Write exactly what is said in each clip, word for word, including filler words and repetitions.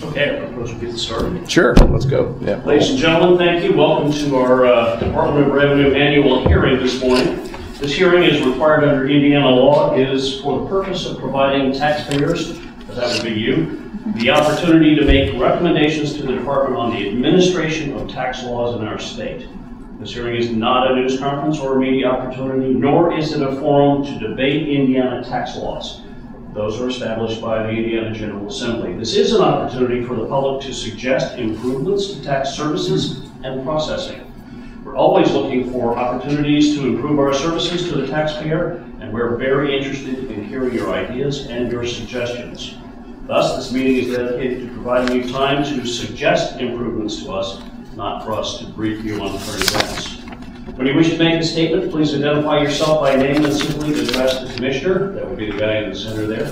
Okay, I propose we get started. Sure, let's go. Yeah. Ladies and gentlemen, thank you. Welcome to our uh, Department of Revenue annual hearing this morning. This hearing is required under Indiana law. It is for the purpose of providing taxpayers, that would be you, the opportunity to make recommendations to the department on the administration of tax laws in our state. This hearing is not a news conference or a media opportunity, nor is it a forum to debate Indiana tax laws. Those are established by the Indiana General Assembly. This is an opportunity for the public to suggest improvements to tax services and processing. We're always looking for opportunities to improve our services to the taxpayer, and we're very interested in hearing your ideas and your suggestions. Thus, this meeting is dedicated to providing you time to suggest improvements to us, not for us to brief you on current events. When you wish to make a statement, please identify yourself by name and simply address the commissioner. That would be the guy in the center there.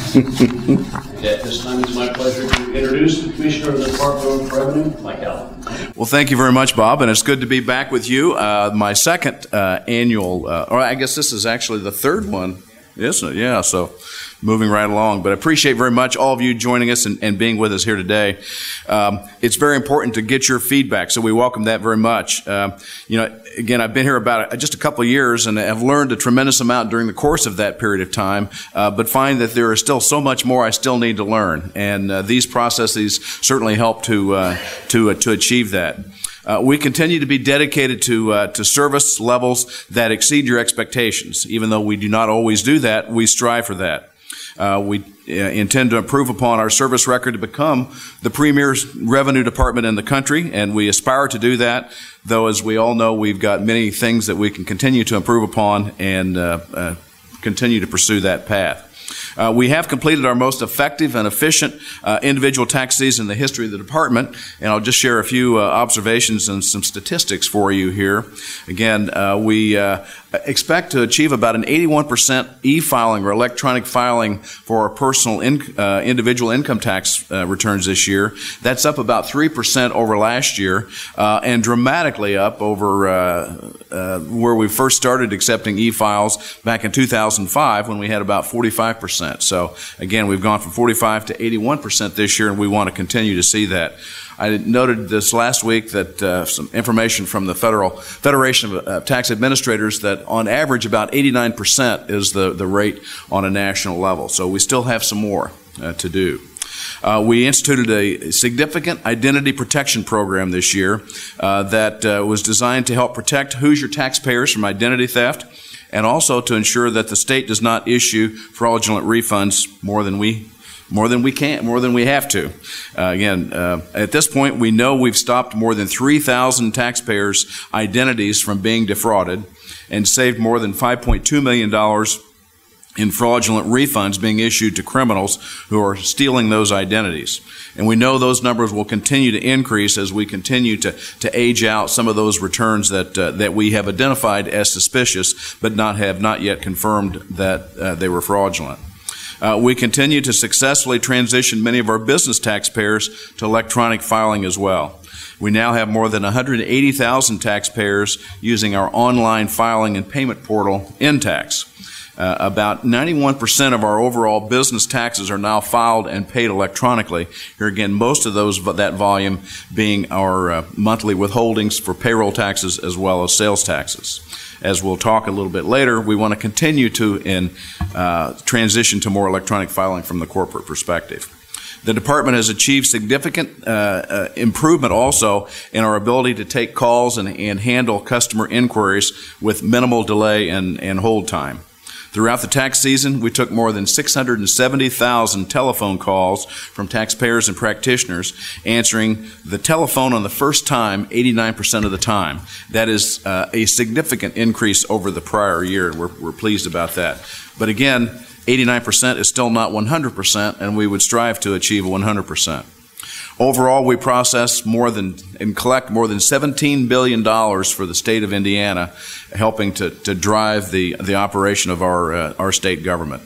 And at this time, it's my pleasure to introduce the commissioner of the Department of Revenue, Mike Allen. Well, thank you very much, Bob, and it's good to be back with you. Uh, my second uh, annual, uh, or I guess this is actually the third one, isn't it? Yeah, so moving right along. But I appreciate very much all of you joining us and, and being with us here today. Um, it's very important to get your feedback, so we welcome that very much. Uh, you know, again, I've been here about just a couple of years and have learned a tremendous amount during the course of that period of time, uh, but find that there is still so much more I still need to learn. And uh, these processes certainly help to, uh, to, uh, to achieve that. Uh, we continue to be dedicated to uh, to service levels that exceed your expectations. Even though we do not always do that, we strive for that. Uh, we uh, intend to improve upon our service record to become the premier revenue department in the country, and we aspire to do that, though, as we all know, we've got many things that we can continue to improve upon and uh, uh, continue to pursue that path. Uh, we have completed our most effective and efficient uh, individual tax season in the history of the department, and I'll just share a few uh, observations and some statistics for you here. Again, uh, we uh, expect to achieve about an eighty-one percent e-filing or electronic filing for our personal in, uh, individual income tax uh, returns this year. That's up about three percent over last year uh, and dramatically up over uh, uh, where we first started accepting e-files back in two thousand five when we had about forty-five percent. So again, we've gone from forty-five to eighty-one percent this year, and we want to continue to see that. I noted this last week that uh, some information from the Federal Federation of uh, Tax Administrators that on average about eighty-nine percent is the, the rate on a national level. So we still have some more uh, to do. Uh, we instituted a significant identity protection program this year uh, that uh, was designed to help protect Hoosier taxpayers from identity theft, and also to ensure that the state does not issue fraudulent refunds more than we more than we can, more than we have to. Uh, again, uh, at this point, we know we've stopped more than three thousand taxpayers' identities from being defrauded and saved more than five point two million dollars in fraudulent refunds being issued to criminals who are stealing those identities. And we know those numbers will continue to increase as we continue to, to age out some of those returns that uh, that we have identified as suspicious but not have not yet confirmed that uh, they were fraudulent. Uh, we continue to successfully transition many of our business taxpayers to electronic filing as well. We now have more than one hundred eighty thousand taxpayers using our online filing and payment portal, InTax. Uh, about ninety-one percent of our overall business taxes are now filed and paid electronically. Here again, most of those that volume being our uh, monthly withholdings for payroll taxes as well as sales taxes. As we'll talk a little bit later, we want to continue to in, uh, transition to more electronic filing from the corporate perspective. The department has achieved significant uh, uh, improvement also in our ability to take calls and, and handle customer inquiries with minimal delay and, and hold time. Throughout the tax season, we took more than six hundred seventy thousand telephone calls from taxpayers and practitioners, answering the telephone on the first time eighty-nine percent of the time. That is uh, a significant increase over the prior year, and we're, we're pleased about that. But again, eighty-nine percent is still not one hundred percent, and we would strive to achieve one hundred percent. Overall, we process more than and collect more than seventeen billion dollars for the state of Indiana, helping to, to drive the, the operation of our, uh, our state government.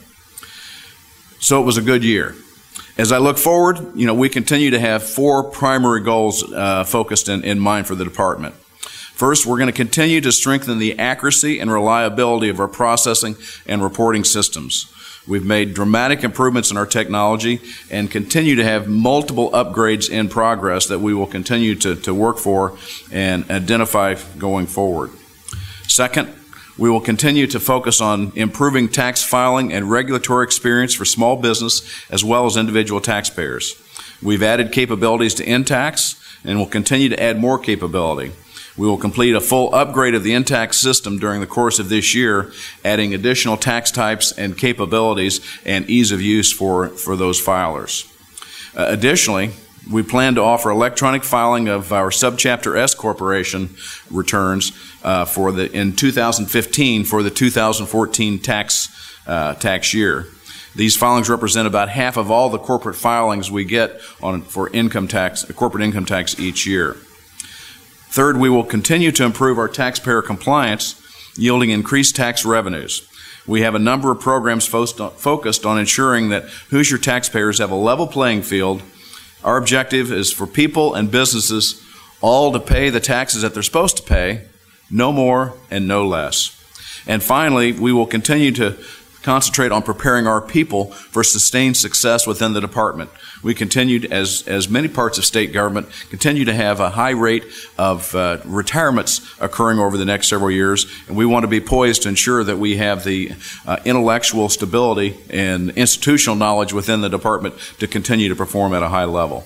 So it was a good year. As I look forward, you know, we continue to have four primary goals uh, focused in, in mind for the department. First, we're going to continue to strengthen the accuracy and reliability of our processing and reporting systems. We've made dramatic improvements in our technology and continue to have multiple upgrades in progress that we will continue to, to work for and identify going forward. Second, we will continue to focus on improving tax filing and regulatory experience for small business as well as individual taxpayers. We've added capabilities to InTax and will continue to add more capability. We will complete a full upgrade of the InTax system during the course of this year, adding additional tax types and capabilities and ease of use for, for those filers. Uh, additionally, we plan to offer electronic filing of our Subchapter S Corporation returns uh, for the in two thousand fifteen for the two thousand fourteen tax uh, tax year. These filings represent about half of all the corporate filings we get on for income tax, corporate income tax each year. Third, we will continue to improve our taxpayer compliance, yielding increased tax revenues. We have a number of programs focused on ensuring that Hoosier taxpayers have a level playing field. Our objective is for people and businesses all to pay the taxes that they're supposed to pay, no more and no less. And finally, we will continue to concentrate on preparing our people for sustained success within the department. We continued, as, as many parts of state government, continue to have a high rate of uh, retirements occurring over the next several years, and we want to be poised to ensure that we have the uh, intellectual stability and institutional knowledge within the department to continue to perform at a high level.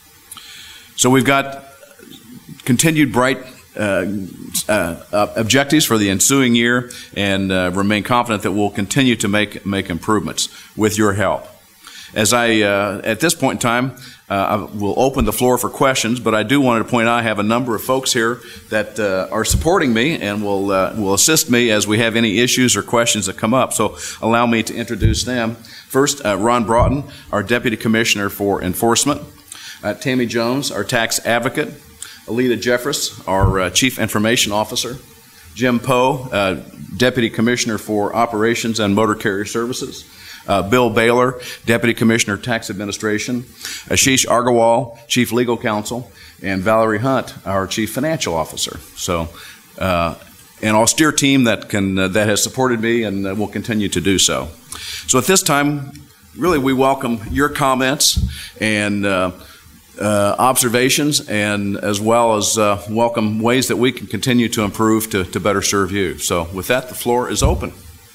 So we've got continued bright Uh, uh, objectives for the ensuing year, and uh, remain confident that we'll continue to make make improvements with your help. As I, uh, at this point in time, uh, I will open the floor for questions, but I do want to point out I have a number of folks here that uh, are supporting me and will uh, will assist me as we have any issues or questions that come up. So allow me to introduce them. First, uh, Ron Broughton, our Deputy Commissioner for Enforcement. Uh, Tammy Jones, our Tax Advocate. Alita Jeffress, our uh, Chief Information Officer. Jim Poe, uh, Deputy Commissioner for Operations and Motor Carrier Services. Uh, Bill Baylor, Deputy Commissioner, Tax Administration. Ashish Agarwal, Chief Legal Counsel. And Valerie Hunt, our Chief Financial Officer. So, uh, an austere team that can uh, that has supported me and uh, will continue to do so. So at this time, really we welcome your comments and uh, Uh, observations, and as well as uh, welcome ways that we can continue to improve to, to better serve you. So with that, the floor is open.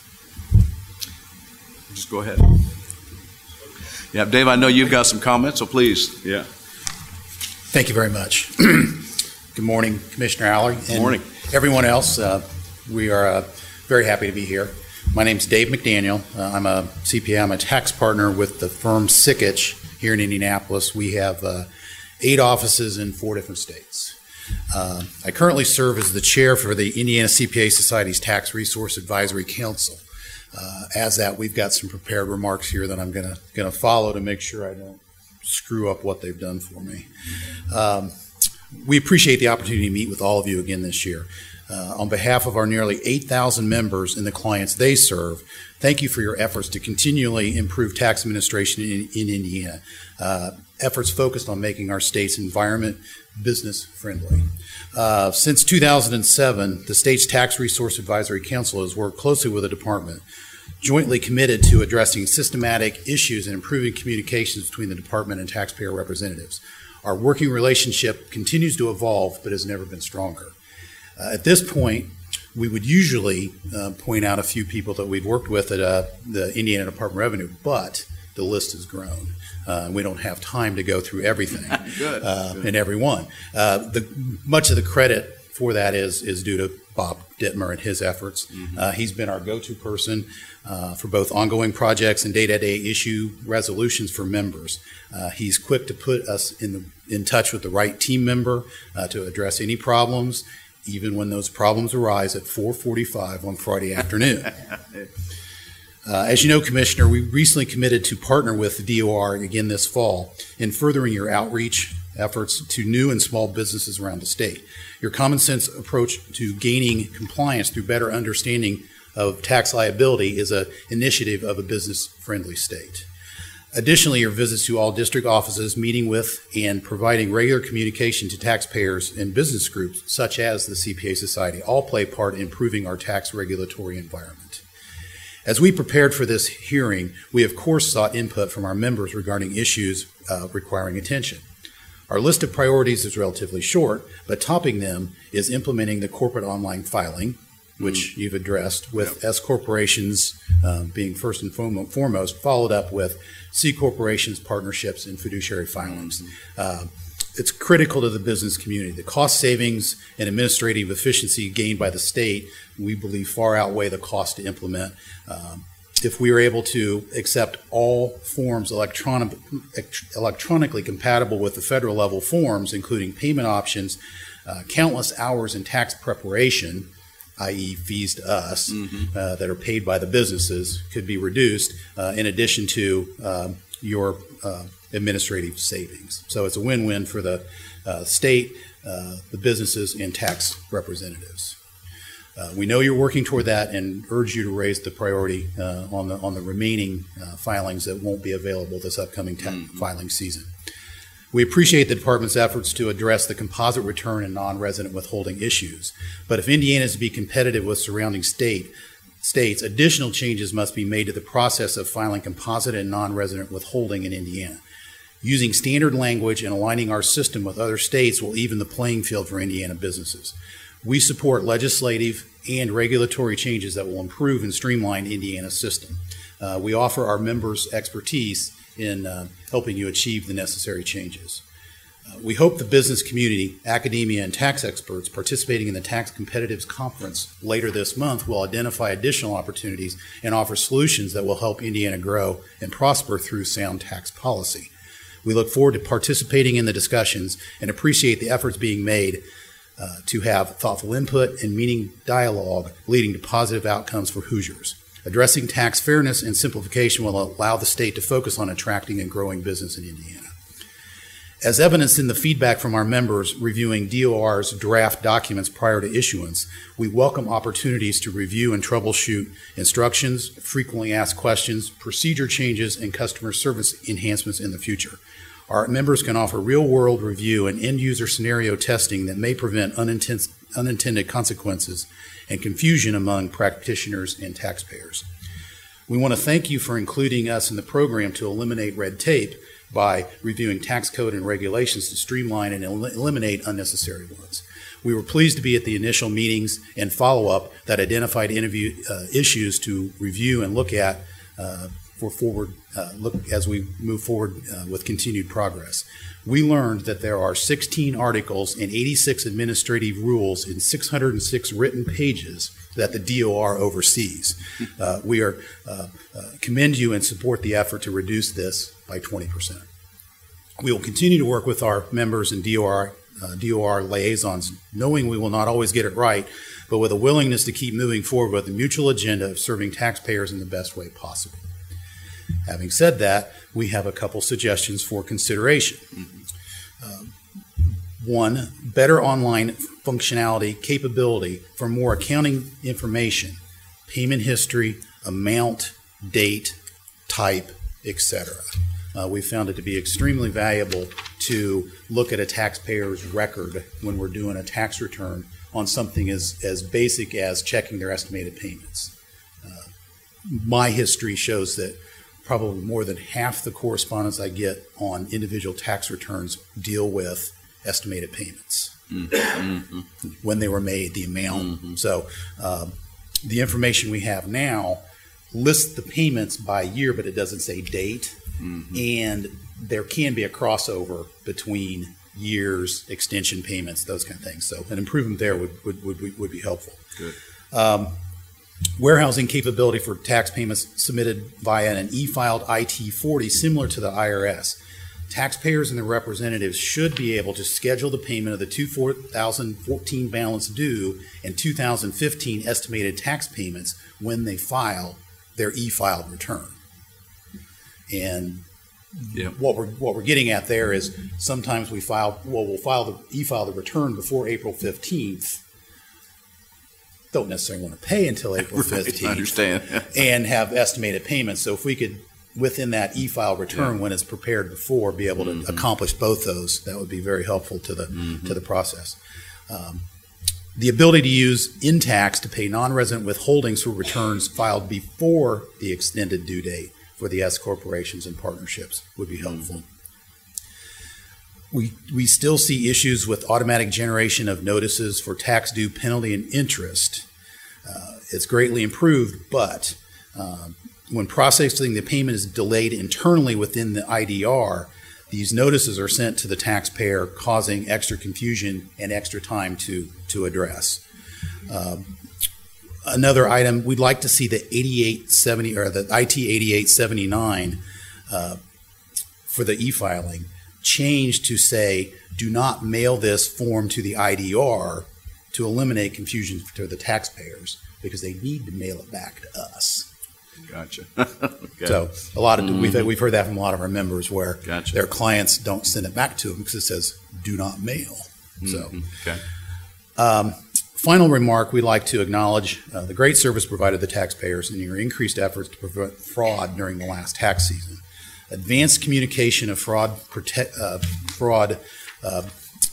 Just go ahead. Yeah, Dave, I know you've got some comments, so please. Yeah. Thank you very much. Good morning, Commissioner Allard. And Good morning. Everyone else, uh, we are uh, very happy to be here. My name's Dave McDaniel. Uh, I'm a C P A. I'm a tax partner with the firm Sikich here in Indianapolis. We have uh, eight offices in four different states. Uh, I currently serve as the chair for the Indiana C P A Society's Tax Resource Advisory Council. Uh, as that, we've got some prepared remarks here that I'm going to going to follow to make sure I don't screw up what they've done for me. Um, we appreciate the opportunity to meet with all of you again this year. Uh, on behalf of our nearly eight thousand members and the clients they serve, thank you for your efforts to continually improve tax administration in, in Indiana. Uh, efforts focused on making our state's environment business friendly. Uh, since two thousand seven, the state's Tax Resource Advisory Council has worked closely with the department, jointly committed to addressing systematic issues and improving communications between the department and taxpayer representatives. Our working relationship continues to evolve, but has never been stronger. Uh, at this point, we would usually uh, point out a few people that we've worked with at uh, the Indiana Department of Revenue, but the list has grown. Uh, we don't have time to go through everything Good. Uh, Good. and everyone. Uh, the, much of the credit for that is is due to Bob Dittmer and his efforts. Mm-hmm. Uh, he's been our go-to person uh, for both ongoing projects and day-to-day issue resolutions for members. Uh, he's quick to put us in the in touch with the right team member uh, to address any problems, even when those problems arise at four forty-five on Friday afternoon. Uh, as you know, Commissioner, we recently committed to partner with the D O R again this fall in furthering your outreach efforts to new and small businesses around the state. Your common sense approach to gaining compliance through better understanding of tax liability is an initiative of a business-friendly state. Additionally, your visits to all district offices, meeting with and providing regular communication to taxpayers and business groups, such as the C P A Society, all play a part in improving our tax regulatory environment. As we prepared for this hearing, we of course sought input from our members regarding issues uh, requiring attention. Our list of priorities is relatively short, but topping them is implementing the corporate online filing, which you've addressed, with yep. S corporations um, being first and foremost, followed up with C corporations, partnerships, and fiduciary filings. Mm-hmm. Uh, it's critical to the business community. The cost savings and administrative efficiency gained by the state, we believe, far outweigh the cost to implement. Um, if we are able to accept all forms electronic, electronically compatible with the federal level forms, including payment options, uh, countless hours in tax preparation, that is fees to us, mm-hmm. uh, that are paid by the businesses, could be reduced uh, in addition to um, your uh, administrative savings. So it's a win-win for the uh, state, uh, the businesses, and tax representatives. Uh, we know you're working toward that and urge you to raise the priority uh, on the on the remaining uh, filings that won't be available this upcoming tax mm-hmm. filing season. We appreciate the department's efforts to address the composite return and non-resident withholding issues. But if Indiana is to be competitive with surrounding state states, additional changes must be made to the process of filing composite and non-resident withholding in Indiana. Using standard language and aligning our system with other states will even the playing field for Indiana businesses. We support legislative and regulatory changes that will improve and streamline Indiana's system. Uh, we offer our members expertise in uh, helping you achieve the necessary changes. Uh, we hope the business community, academia, and tax experts participating in the Tax Competitives Conference later this month will identify additional opportunities and offer solutions that will help Indiana grow and prosper through sound tax policy. We look forward to participating in the discussions and appreciate the efforts being made uh, to have thoughtful input and meaningful dialogue leading to positive outcomes for Hoosiers. Addressing tax fairness and simplification will allow the state to focus on attracting and growing business in Indiana. As evidenced in the feedback from our members reviewing D O R's draft documents prior to issuance, we welcome opportunities to review and troubleshoot instructions, frequently asked questions, procedure changes, and customer service enhancements in the future. Our members can offer real-world review and end-user scenario testing that may prevent unintended, unintended consequences and confusion among practitioners and taxpayers. We want to thank you for including us in the program to eliminate red tape by reviewing tax code and regulations to streamline and el- eliminate unnecessary ones. We were pleased to be at the initial meetings and follow-up that identified interview uh, issues to review and look at uh, for forward uh, look as we move forward uh, with continued progress. We learned that there are sixteen articles and eighty-six administrative rules in six hundred six written pages that the D O R oversees. Uh, we are uh, uh, commend you and support the effort to reduce this by twenty percent. We will continue to work with our members and D O R uh, D O R liaisons, knowing we will not always get it right, but with a willingness to keep moving forward with the mutual agenda of serving taxpayers in the best way possible. Having said that, we have a couple suggestions for consideration. Uh, one, better online functionality capability for more accounting information, payment history, amount, date, type, et cetera. Uh, we found it to be extremely valuable to look at a taxpayer's record when we're doing a tax return on something as, as basic as checking their estimated payments. Uh, my history shows that probably more than half the correspondence I get on individual tax returns deal with estimated payments, mm-hmm. when they were made, the amount. Mm-hmm. So um, the information we have now lists the payments by year, but it doesn't say date. Mm-hmm. And there can be a crossover between years, extension payments, those kind of things. So an improvement there would would, would, would be helpful. Good. Um, Warehousing capability for tax payments submitted via an e-filed I T forty similar to the I R S. Taxpayers and their representatives should be able to schedule the payment of the two thousand fourteen balance due and two thousand fifteen estimated tax payments when they file their e-filed return. And yep. what we're what we're getting at there is sometimes we file well we'll file the e-file the return before April fifteenth. Don't necessarily want to pay until April fifteenth. Right, I understand. And have estimated payments. So if we could, within that e-file return, yeah. when it's prepared before, be able to mm-hmm. accomplish both those, that would be very helpful to the mm-hmm. to the process. Um, the ability to use in-tax to pay non-resident withholdings for returns filed before the extended due date for the S corporations and partnerships would be helpful. We, we still see issues with automatic generation of notices for tax due penalty and interest. Uh, it's greatly improved, but uh, when processing the payment is delayed internally within the I D R, these notices are sent to the taxpayer, causing extra confusion and extra time to, to address. Um, another item, we'd like to see the eighty-eight seventy or the I T eighty-eight seventy-nine uh, for the e-filing changed to say, do not mail this form to the I D R to eliminate confusion to the taxpayers, because they need to mail it back to us. Gotcha. Okay. So a lot of Mm-hmm. we've we've heard that from a lot of our members where Gotcha. their clients don't send it back to them because it says "do not mail." So, Mhm. Okay. um, final remark: we'd like to acknowledge uh, the great service provided to the taxpayers and your increased efforts to prevent fraud during the last tax season. Advanced communication of fraud prote- uh, fraud uh,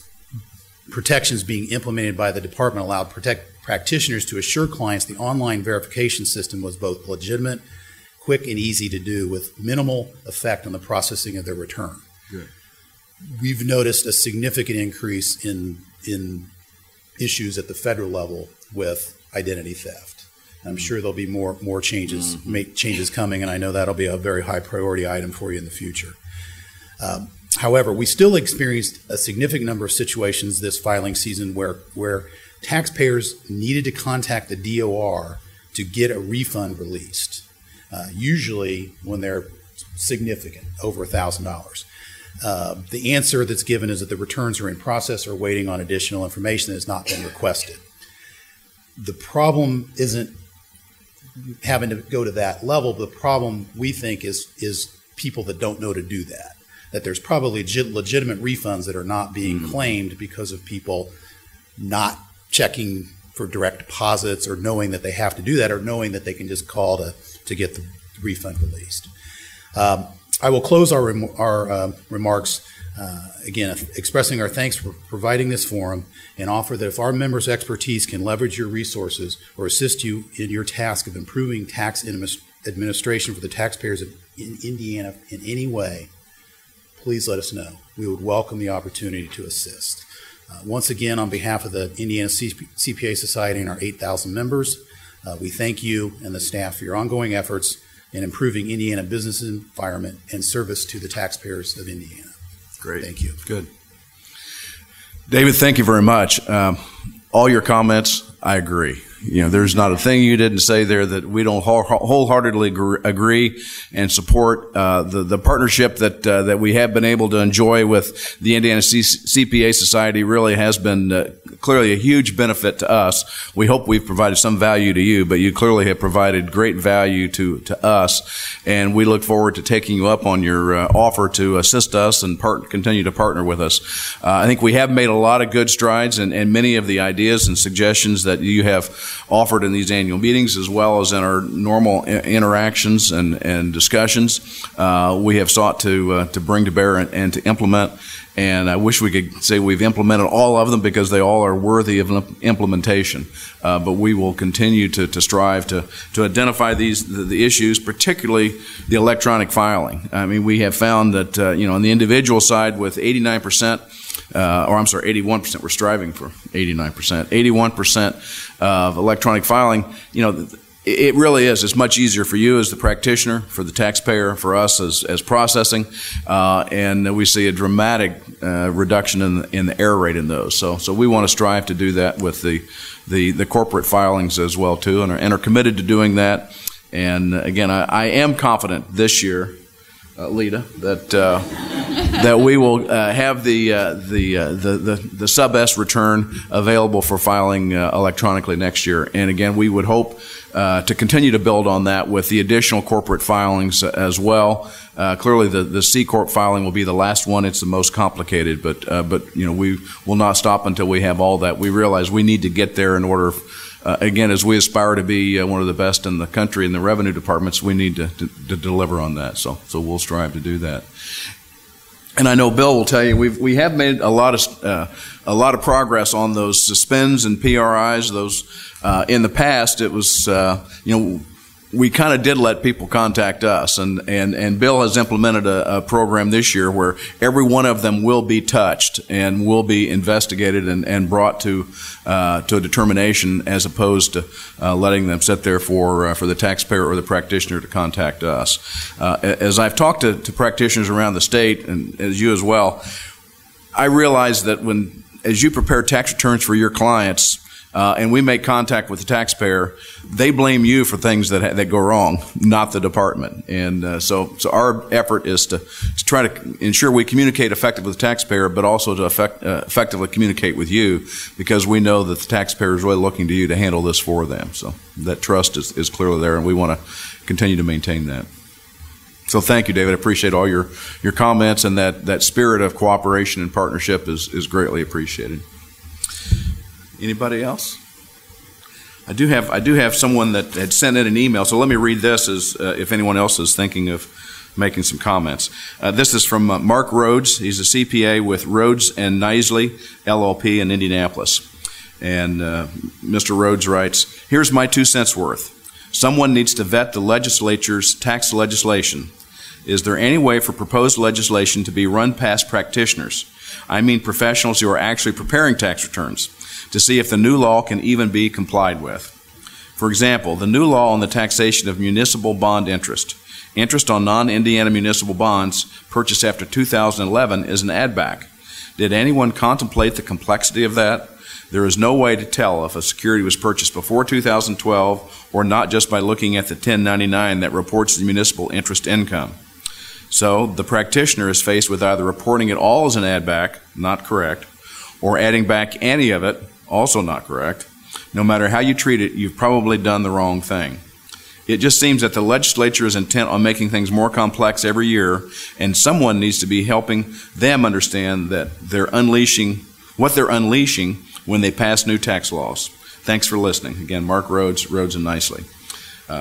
protections being implemented by the department allowed protect practitioners to assure clients the online verification system was both legitimate, quick, and easy to do with minimal effect on the processing of their return. Good. We've noticed a significant increase in in issues at the federal level with identity theft. I'm sure there'll be more more changes Mm-hmm. make changes coming, and I know that'll be a very high priority item for you in the future. Um, however, we still experienced a significant number of situations this filing season where where taxpayers needed to contact the D O R to get a refund released, uh, usually when they're significant, over one thousand dollars. Uh, the answer that's given is that the returns are in process or waiting on additional information that has not been requested. The problem isn't having to go to that level. The problem, we think, is is people that don't know to do that, that there's probably legit, legitimate refunds that are not being Mm-hmm. claimed because of people not checking for direct deposits or knowing that they have to do that or knowing that they can just call to, to get the refund released. Um, I will close our, rem- our uh, remarks, uh, again, expressing our thanks for providing this forum and offer that if our members' expertise can leverage your resources or assist you in your task of improving tax admis- administration for the taxpayers of in Indiana in any way, please let us know. We would welcome the opportunity to assist. Uh, once again, on behalf of the Indiana C P A Society and our eight thousand members, uh, we thank you and the staff for your ongoing efforts in improving Indiana business environment and service to the taxpayers of Indiana. Great. Thank you. Good. David, thank you very much. Um, all your comments, I agree. You know, there's not a thing you didn't say there that we don't whole- wholeheartedly gr- agree and support. Uh, the the partnership that uh, that we have been able to enjoy with the Indiana C- CPA Society really has been uh, clearly a huge benefit to us. We hope we've provided some value to you, but you clearly have provided great value to to us, and we look forward to taking you up on your uh, offer to assist us and part- continue to partner with us. Uh, I think we have made a lot of good strides, and, and many of the ideas and suggestions that you have offered in these annual meetings, as well as in our normal i- interactions and, and discussions, uh, we have sought to uh, to bring to bear and, and to implement. And I wish we could say we've implemented all of them, because they all are worthy of im- implementation. Uh, but we will continue to, to strive to, to identify these the, the issues, particularly the electronic filing. I mean, we have found that uh, you know on the individual side, with eighty-nine percent. Uh, or I'm sorry, eighty-one percent. We're striving for eighty-nine percent. eighty-one percent of electronic filing. You know, it really is. It's much easier for you as the practitioner, for the taxpayer, for us as, as processing, uh, and we see a dramatic uh, reduction in the, in the error rate in those. So, so we want to strive to do that with the the, the corporate filings as well too, and are, and are committed to doing that. And again, I, I am confident this year, uh, Lita, that. Uh, that we will uh, have the, uh, the, uh, the the the sub S return available for filing uh, electronically next year. And again, we would hope uh, to continue to build on that with the additional corporate filings as well. Uh, clearly, the, the C Corp filing will be the last one. It's the most complicated, but uh, but you know we will not stop until we have all that. We realize we need to get there in order. Uh, again, as we aspire to be uh, one of the best in the country in the revenue departments, we need to, to, to deliver on that. So so we'll strive to do that. And I know Bill will tell you we've we have made a lot of uh, a lot of progress on those suspends and P R Is. Those uh, in the past, it was uh, you know we kind of did let people contact us, and and and Bill has implemented a, a program this year where every one of them will be touched and will be investigated and, and brought to uh, to a determination, as opposed to uh, letting them sit there for uh, for the taxpayer or the practitioner to contact us. Uh, as I've talked to, to practitioners around the state, and as you as well, I realize that when as you prepare tax returns for your clients, Uh, and we make contact with the taxpayer, they blame you for things that ha- that go wrong, not the department. And uh, so, so our effort is to, to try to ensure we communicate effectively with the taxpayer, but also to effect, uh, effectively communicate with you, because we know that the taxpayer is really looking to you to handle this for them. So that trust is, is clearly there, and we want to continue to maintain that. So thank you, David. I appreciate all your, your comments, and that, that spirit of cooperation and partnership is, is greatly appreciated. Anybody else? I do have I do have someone that had sent in an email, so let me read this as uh, if anyone else is thinking of making some comments. Uh, this is from uh, Mark Rhodes. He's a C P A with Rhodes and Nisley L L P in Indianapolis. And uh, Mister Rhodes writes, "Here's my two cents worth. Someone needs to vet the legislature's tax legislation. Is there any way for proposed legislation to be run past practitioners? I mean professionals who are actually preparing tax returns, to see if the new law can even be complied with. For example, the new law on the taxation of municipal bond interest. Interest on non-Indiana municipal bonds purchased after two thousand eleven is an add-back. Did anyone contemplate the complexity of that? There is no way to tell if a security was purchased before two thousand twelve or not, just by looking at the ten ninety-nine that reports the municipal interest income. So the practitioner is faced with either reporting it all as an add-back, not correct, or adding back any of it, also not correct. No matter how you treat it, you've probably done the wrong thing. It just seems that the legislature is intent on making things more complex every year, and someone needs to be helping them understand that they're unleashing what they're unleashing when they pass new tax laws. Thanks for listening." Again, Mark Rhodes, Rhodes and Nisley. Uh,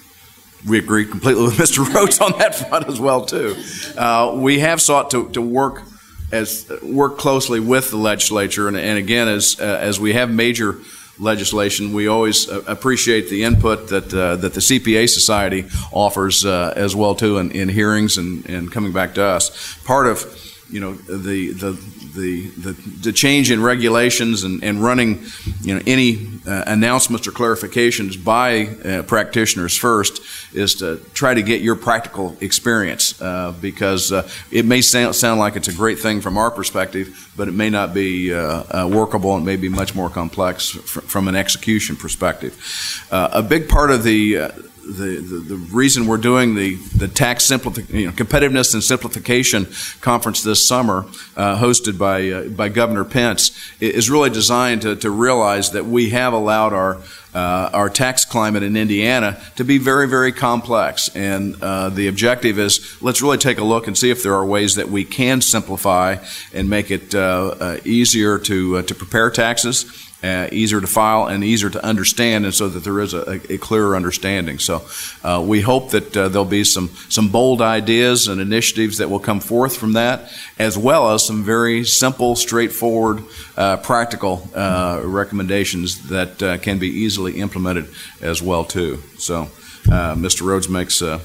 we agree completely with Mister Rhodes on that front as well, too. Uh, we have sought to, to work as work closely with the legislature, and, and again, as uh, as we have major legislation, we always uh, appreciate the input that uh, that the C P A Society offers uh, as well too, in, in hearings and, and coming back to us. Part of you know the the the the, the change in regulations and, and running you know any uh, announcements or clarifications by uh, practitioners first is to try to get your practical experience, uh, because uh, it may sound, sound like it's a great thing from our perspective, but it may not be uh, uh, workable, and may be much more complex fr- from an execution perspective. Uh, a big part of the uh, The, the, the reason we're doing the, the tax simplification, you know, competitiveness and simplification conference this summer, uh, hosted by uh, by Governor Pence, is really designed to, to realize that we have allowed our uh, our tax climate in Indiana to be very, very complex. And uh, the objective is, let's really take a look and see if there are ways that we can simplify and make it uh, uh, easier to uh, to prepare taxes, Uh, easier to file, and easier to understand, and so that there is a, a clearer understanding. So uh, we hope that uh, there'll be some, some bold ideas and initiatives that will come forth from that, as well as some very simple, straightforward, uh, practical uh, recommendations that uh, can be easily implemented as well too. So uh, Mister Rhodes makes uh,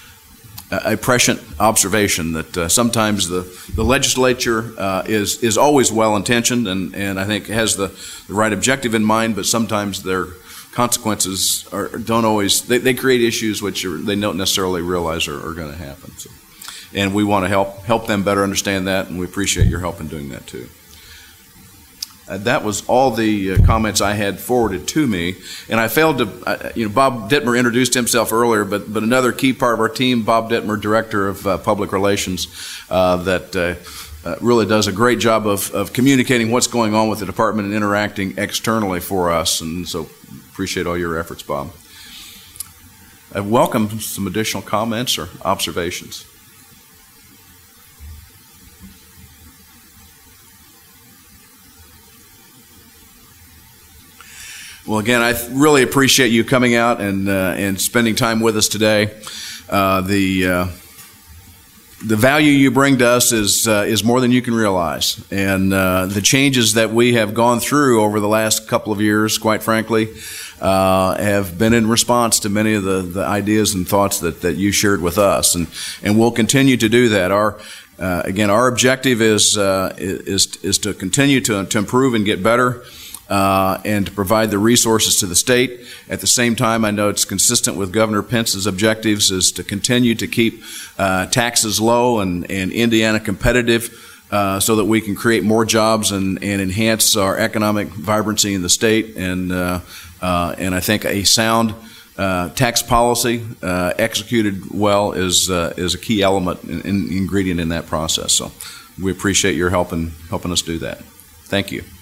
a prescient observation that uh, sometimes the, the legislature uh, is is always well-intentioned, and, and I think has the, the right objective in mind, but sometimes their consequences are, don't always, they, they create issues which are, they don't necessarily realize are, are going to happen. So, and we want to help help them better understand that, and we appreciate your help in doing that too. Uh, that was all the uh, comments I had forwarded to me, and I failed to. Uh, you know, Bob Dittmer introduced himself earlier, but but another key part of our team, Bob Dittmer, Director of uh, Public Relations, uh, that uh, uh, really does a great job of of communicating what's going on with the department and interacting externally for us, and so appreciate all your efforts, Bob. I welcome some additional comments or observations. Well, again, I really appreciate you coming out and uh, and spending time with us today. Uh, the uh, the value you bring to us is uh, is more than you can realize, and uh, the changes that we have gone through over the last couple of years, quite frankly, uh, have been in response to many of the, the ideas and thoughts that, that you shared with us, and and we'll continue to do that. Our uh, again, our objective is uh, is is to continue to to improve and get better. Uh, and to provide the resources to the state. At the same time, I know it's consistent with Governor Pence's objectives is to continue to keep uh, taxes low and, and Indiana competitive uh, so that we can create more jobs and, and enhance our economic vibrancy in the state. And, uh, uh, and I think a sound uh, tax policy uh, executed well is, uh, is a key element and ingredient in that process. So we appreciate your help in helping us do that. Thank you.